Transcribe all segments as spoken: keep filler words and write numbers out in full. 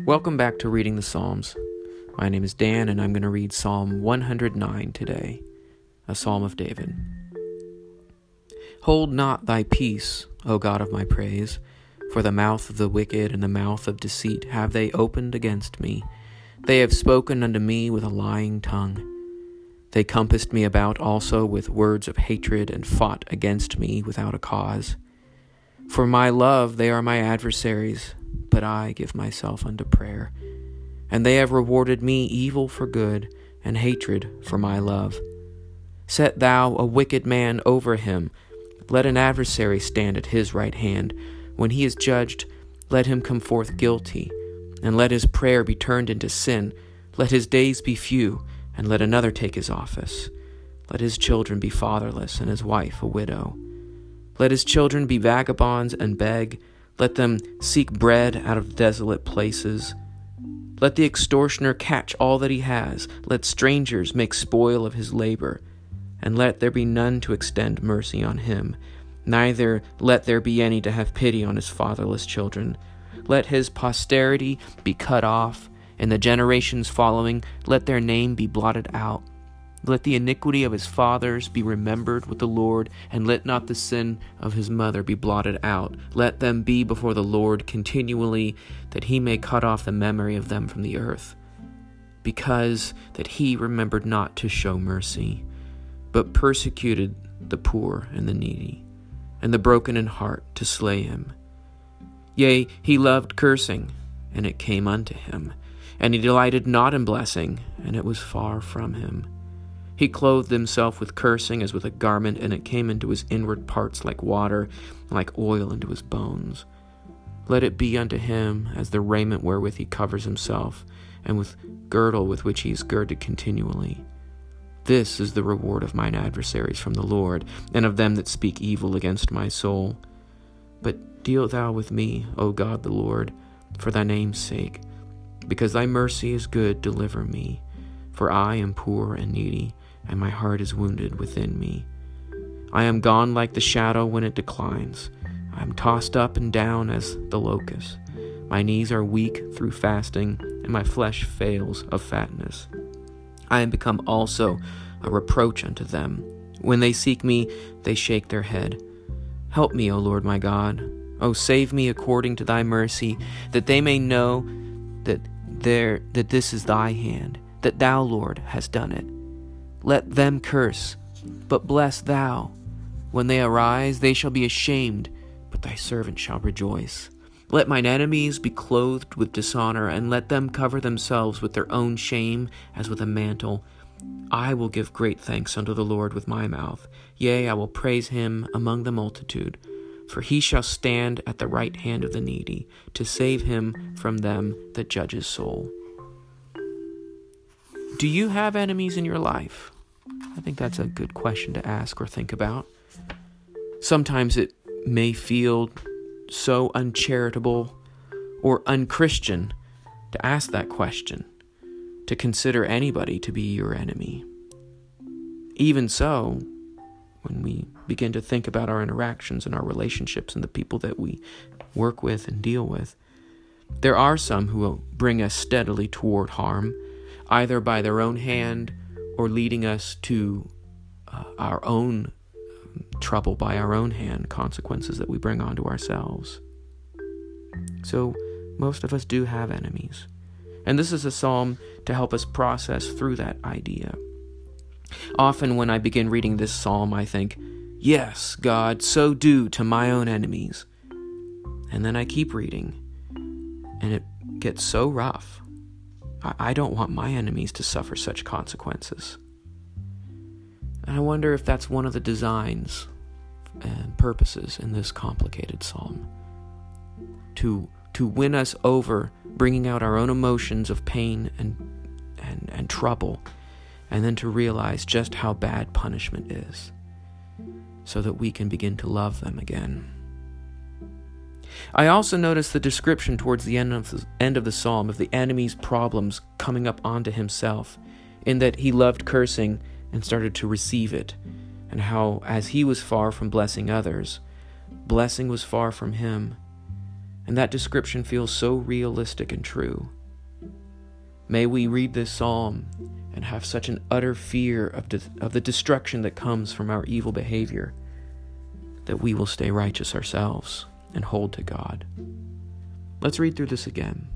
Welcome back to Reading the Psalms. My name is Dan, and I'm going to read Psalm one hundred nine today, a psalm of David. Hold not thy peace, O God of my praise, for the mouth of the wicked and the mouth of deceit have they opened against me. They have spoken unto me with a lying tongue. They compassed me about also with words of hatred, and fought against me without a cause. For my love they are my adversaries, but I give myself unto prayer. And they have rewarded me evil for good, and hatred for my love. Set thou a wicked man over him. Let an adversary stand at his right hand. When he is judged, let him come forth guilty, and let his prayer be turned into sin. Let his days be few, and let another take his office. Let his children be fatherless, and his wife a widow. Let his children be vagabonds and beg. Let them seek bread out of desolate places. Let the extortioner catch all that he has. Let strangers make spoil of his labor. And let there be none to extend mercy on him. Neither let there be any to have pity on his fatherless children. Let his posterity be cut off. In the generations following, let their name be blotted out. Let the iniquity of his fathers be remembered with the Lord, and let not the sin of his mother be blotted out. Let them be before the Lord continually, that he may cut off the memory of them from the earth. Because that he remembered not to show mercy, but persecuted the poor and the needy, and the broken in heart to slay him. Yea, he loved cursing, and it came unto him. And he delighted not in blessing, and it was far from him. He clothed himself with cursing as with a garment, and it came into his inward parts like water, and like oil into his bones. Let it be unto him as the raiment wherewith he covers himself, and with girdle with which he is girded continually. This is the reward of mine adversaries from the Lord, and of them that speak evil against my soul. But deal thou with me, O God the Lord, for thy name's sake. Because thy mercy is good, deliver me. For I am poor and needy, and my heart is wounded within me. I am gone like the shadow when it declines. I am tossed up and down as the locust. My knees are weak through fasting, and my flesh fails of fatness. I am become also a reproach unto them. When they seek me, they shake their head. Help me, O Lord my God. O save me according to thy mercy, that they may know that there that this is thy hand, that thou, Lord, hast done it. Let them curse, but bless thou. When they arise, they shall be ashamed, but thy servant shall rejoice. Let mine enemies be clothed with dishonor, and let them cover themselves with their own shame as with a mantle. I will give great thanks unto the Lord with my mouth. Yea, I will praise him among the multitude. For he shall stand at the right hand of the needy, to save him from them that judge his soul. Do you have enemies in your life? I think that's a good question to ask or think about. Sometimes it may feel so uncharitable or unchristian to ask that question, to consider anybody to be your enemy. Even so, when we begin to think about our interactions and our relationships and the people that we work with and deal with, there are some who will bring us steadily toward harm, either by their own hand or leading us to uh, our own trouble by our own hand, consequences that we bring onto ourselves. So most of us do have enemies. And this is a psalm to help us process through that idea. Often when I begin reading this psalm, I think, yes, God, so do to my own enemies. And then I keep reading, and it gets so rough. I don't want my enemies to suffer such consequences. And I wonder if that's one of the designs and purposes in this complicated psalm. To, to win us over, bringing out our own emotions of pain and, and, and trouble, and then to realize just how bad punishment is, so that we can begin to love them again. I also notice the description towards the end of the, end of the psalm of the enemy's problems coming up onto himself, in that he loved cursing and started to receive it, and how, as he was far from blessing others, blessing was far from him. And that description feels so realistic and true. May we read this psalm and have such an utter fear of, de- of the destruction that comes from our evil behavior that we will stay righteous ourselves and hold to God. Let's read through this again.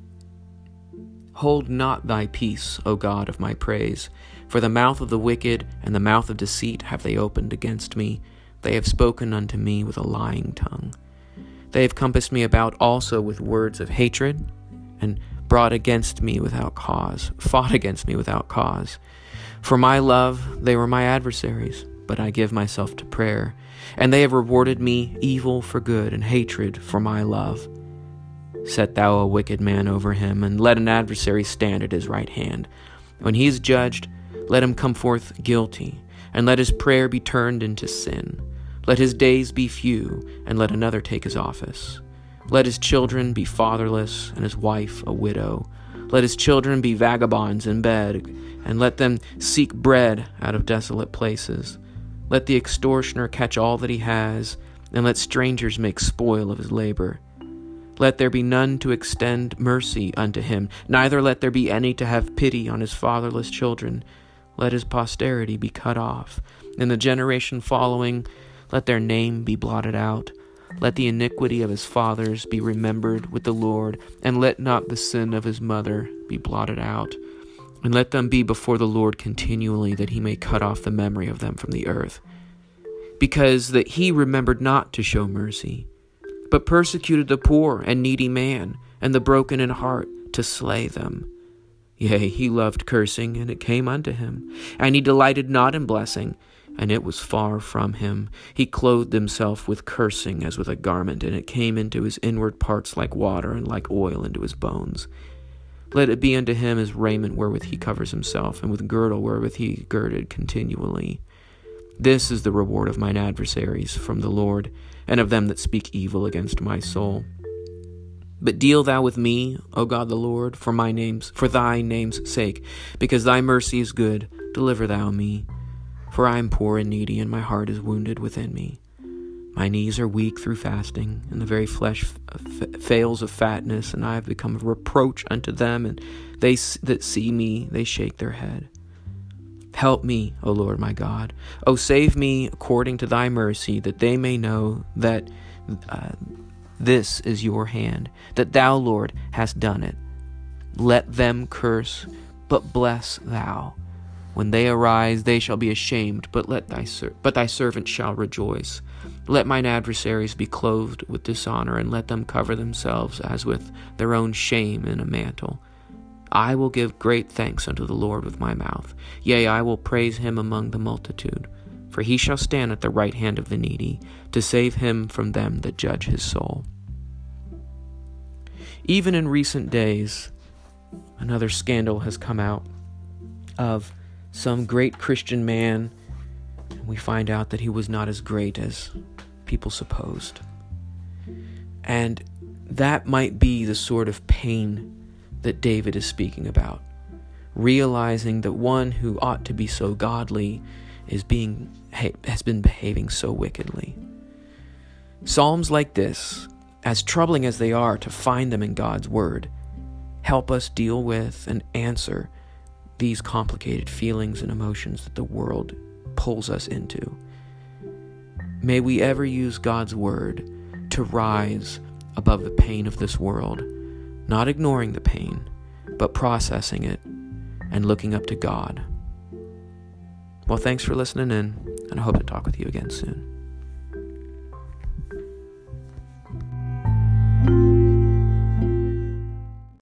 Hold not thy peace, O God of my praise, for the mouth of the wicked and the mouth of deceit have they opened against me. They have spoken unto me with a lying tongue. They have compassed me about also with words of hatred, and brought against me without cause, fought against me without cause. For my love they were my adversaries, but I give myself to prayer, and they have rewarded me evil for good and hatred for my love. Set thou a wicked man over him, and let an adversary stand at his right hand. When he is judged, let him come forth guilty, and let his prayer be turned into sin. Let his days be few, and let another take his office. Let his children be fatherless, and his wife a widow. Let his children be vagabonds in bed, and let them seek bread out of desolate places. Let the extortioner catch all that he has, and let strangers make spoil of his labor. Let there be none to extend mercy unto him, neither let there be any to have pity on his fatherless children. Let his posterity be cut off. In the generation following, let their name be blotted out. Let the iniquity of his fathers be remembered with the Lord, and let not the sin of his mother be blotted out. And let them be before the Lord continually, that he may cut off the memory of them from the earth. Because that he remembered not to show mercy, but persecuted the poor and needy man, and the broken in heart, to slay them. Yea, he loved cursing, and it came unto him. And he delighted not in blessing, and it was far from him. He clothed himself with cursing as with a garment, and it came into his inward parts like water, and like oil into his bones. Let it be unto him as raiment wherewith he covers himself, and with girdle wherewith he girded continually. This is the reward of mine adversaries from the Lord, and of them that speak evil against my soul. But deal thou with me, O God the Lord, for my name's, for thy name's sake, because thy mercy is good. Deliver thou me. For I am poor and needy, and my heart is wounded within me. My knees are weak through fasting, and the very flesh f- fails of fatness, and I have become a reproach unto them, and they that see me, they shake their head. Help me, O Lord my God. O save me according to thy mercy, that they may know that uh, this is your hand, that thou, Lord, hast done it. Let them curse, but bless thou. When they arise, they shall be ashamed, but let thy ser- but thy servant shall rejoice. Let mine adversaries be clothed with dishonor, and let them cover themselves as with their own shame in a mantle. I will give great thanks unto the Lord with my mouth. Yea, I will praise him among the multitude. For he shall stand at the right hand of the needy, to save him from them that judge his soul. Even in recent days, another scandal has come out of some great Christian man, and we find out that he was not as great as people supposed. And that might be the sort of pain that David is speaking about, realizing that one who ought to be so godly is being has been behaving so wickedly. Psalms like this, as troubling as they are to find them in God's word, help us deal with and answer these complicated feelings and emotions that the world pulls us into. May we ever use God's word to rise above the pain of this world, not ignoring the pain, but processing it and looking up to God. Well, thanks for listening in, and I hope to talk with you again soon.